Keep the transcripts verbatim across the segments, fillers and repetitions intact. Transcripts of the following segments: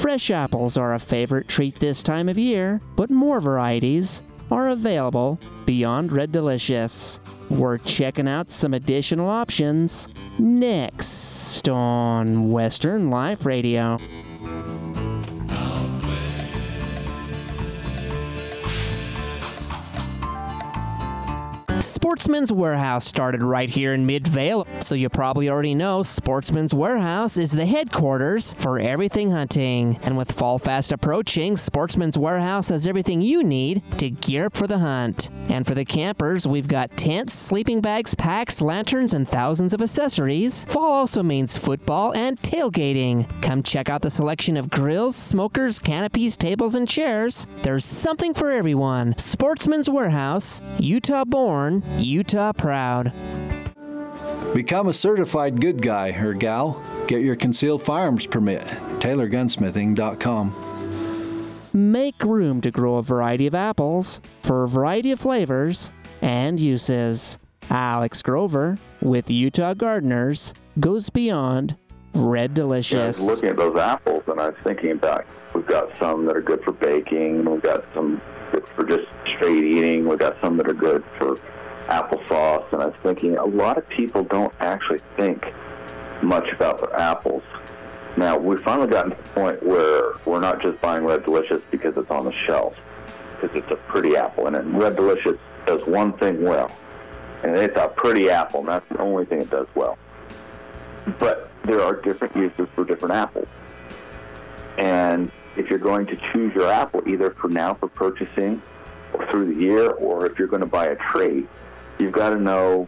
Fresh apples are a favorite treat this time of year, but more varieties are available beyond Red Delicious. We're checking out some additional options next on Western Life Radio. Sportsman's Warehouse started right here in Midvale, so you probably already know Sportsman's Warehouse is the headquarters for everything hunting. And with fall fast approaching, Sportsman's Warehouse has everything you need to gear up for the hunt. And for the campers, we've got tents, sleeping bags, packs, lanterns, and thousands of accessories. Fall also means football and tailgating. Come check out the selection of grills, smokers, canopies, tables, and chairs. There's something for everyone. Sportsman's Warehouse, Utah born, Utah proud. Become a certified good guy or gal. Get your concealed firearms permit. Taylor Gunsmithing dot com. Make room to grow a variety of apples for a variety of flavors and uses. Alex Grover with Utah Gardeners goes beyond Red Delicious. Yeah, I was looking at those apples and I was thinking about, we've got some that are good for baking, we've got some good for just straight eating, we've got some that are good for applesauce, and I was thinking a lot of people don't actually think much about their apples. Now, we've finally gotten to the point where we're not just buying Red Delicious because it's on the shelf, because it's a pretty apple, and Red Delicious does one thing well, and it's a pretty apple, and that's the only thing it does well. But there are different uses for different apples, and if you're going to choose your apple, either for now for purchasing or through the year, or if you're going to buy a trait, you've got to know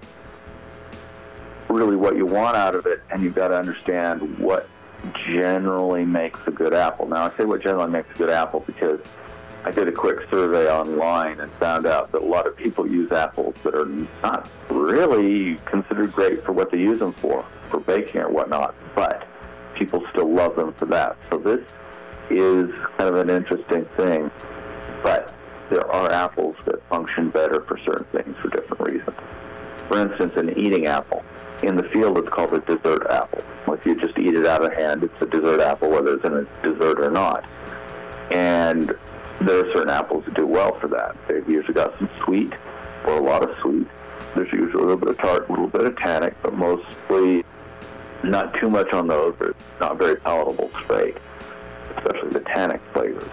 really what you want out of it, and you've got to understand what generally makes a good apple. Now, I say what generally makes a good apple because I did a quick survey online and found out that a lot of people use apples that are not really considered great for what they use them for, for baking or whatnot, but people still love them for that. So this is kind of an interesting thing, but there are apples that function better for certain things for different reasons. For instance, an eating apple. In the field, it's called a dessert apple. If you just eat it out of hand, it's a dessert apple, whether it's in a dessert or not. And there are certain apples that do well for that. They've usually got some sweet, or a lot of sweet. There's usually a little bit of tart, a little bit of tannic, but mostly not too much on those. They're not very palatable straight, especially the tannic flavors.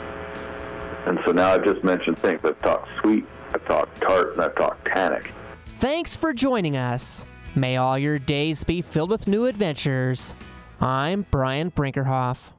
And so now I've just mentioned things. I've talked sweet, I've talked tart, and I've talked tannic. Thanks for joining us. May all your days be filled with new adventures. I'm Brian Brinkerhoff.